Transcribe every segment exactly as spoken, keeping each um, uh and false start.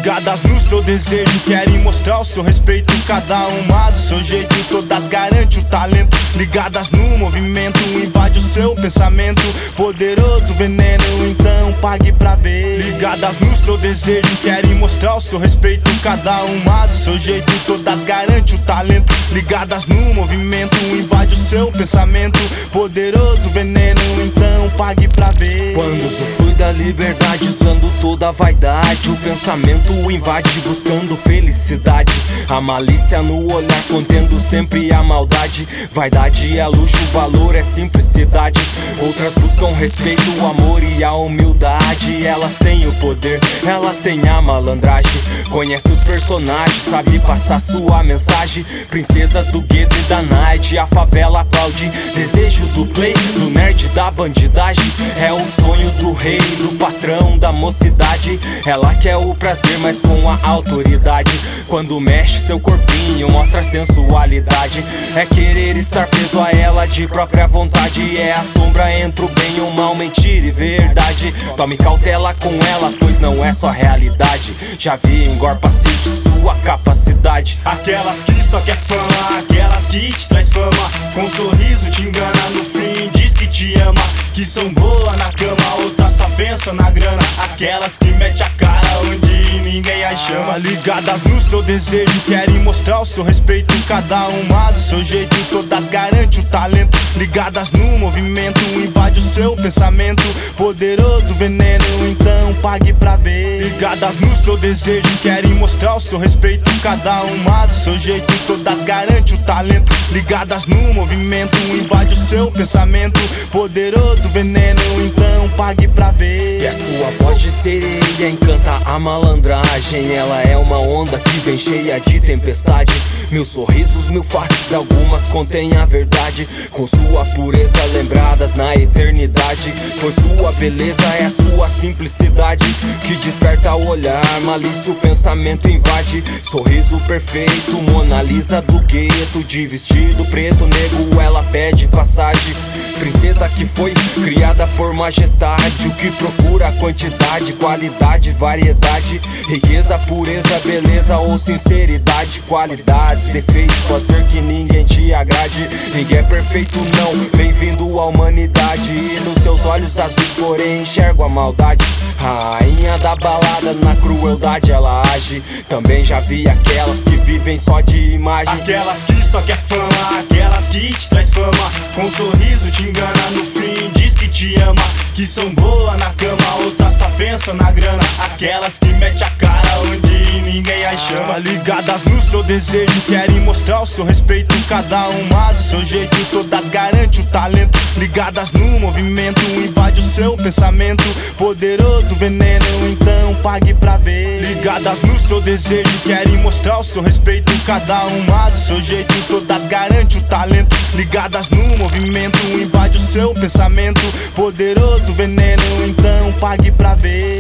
Ligadas no seu desejo, querem mostrar o seu respeito. Cada uma do seu jeito, todas garante o talento. Ligadas no movimento, invade o seu pensamento. Poderoso veneno, então pague pra ver. Ligadas no seu desejo, querem mostrar o seu respeito. Cada uma do seu jeito, todas garante o talento. Ligadas no movimento, invade o seu pensamento. Poderoso veneno, então pague pra ver. Quando usufrui da liberdade, usando toda a vaidade, o pensamento o invade, buscando felicidade. A malícia no olhar, contendo sempre a maldade. Vaidade é luxo, valor é simplicidade. Outras buscam respeito, o amor e a humildade. Elas têm o poder, elas têm a malandragem. Conhece os personagens, sabe passar sua mensagem. Princesas do gueto e da night, a favela aplaude. Desejo do play, do nerd, da bandidagem. É o sonho do rei, do patrão, da mocidade. Ela quer o prazer, mas com a autoridade. Quando mexe seu corpinho, mostra sensualidade. É querer estar preso a ela de própria vontade. É a sombra entre o bem e o mal, mentira e verdade. Tome cautela com ela, pois não é só realidade. Já vi em Gorpa City sua capacidade. Aquelas que só quer fama, aquelas que te traz fama. Com um sorriso te engana, no fim diz que te ama. Que são boas na cama, outras só pensam na grana. Aquelas que mete a cara onde ninguém as chama. Ligadas no seu desejo, querem mostrar o seu respeito. Cada uma do seu jeito, todas garante o talento. Ligadas no movimento, invade o seu pensamento. Poderoso veneno, então pague pra ver. Ligadas no seu desejo, querem mostrar o seu respeito. Cada uma do seu jeito, todas garante o talento. Ligadas no movimento, invade o seu pensamento. Poderoso veneno, então pague pra ver. E a sua voz de sereia encanta a malandragem. Ela é uma onda que vem cheia de tempestade. Mil sorrisos, mil faces, algumas contêm a verdade. Com sua pureza lembradas na eternidade. Pois sua beleza é a sua simplicidade que desperta o olhar, malícia o pensamento invade. Sorriso perfeito, Mona Lisa do gueto. De vestido preto, nego, ela pede passagem. Princesa que foi criada por majestade. O que procura quantidade, qualidade, variedade. Riqueza, pureza, beleza ou sinceridade. Qualidades, defeitos, pode ser que ninguém te agrade. Ninguém é perfeito não, bem-vindo à humanidade. E nos seus olhos azuis porém enxergo a maldade. Rainha da balada, na crueldade ela age. Também já vi aquelas que vivem só de imagem. Aquelas que só quer fama, aquelas que te traz fama. Com um sorriso te engana, no fim diz que te ama. Que são boas na cama, outras só pensam na grana. Aquelas que mete a cara onde ninguém as chama. Ligadas no seu desejo, querem mostrar o seu respeito. Cada uma do seu jeito, todas garante o talento. Ligadas no movimento, invade o seu pensamento. Poderoso veneno, então pague pra ver. Ligadas no seu desejo, querem mostrar o seu respeito. Cada uma do seu jeito, todas garante o talento. Ligadas no movimento, invade o seu pensamento. Poderoso veneno, então pague pra ver.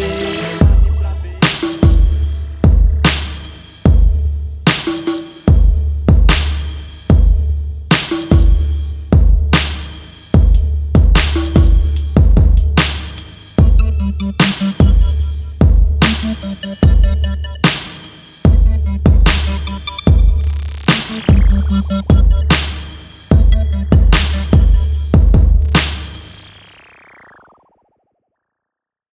Thank you.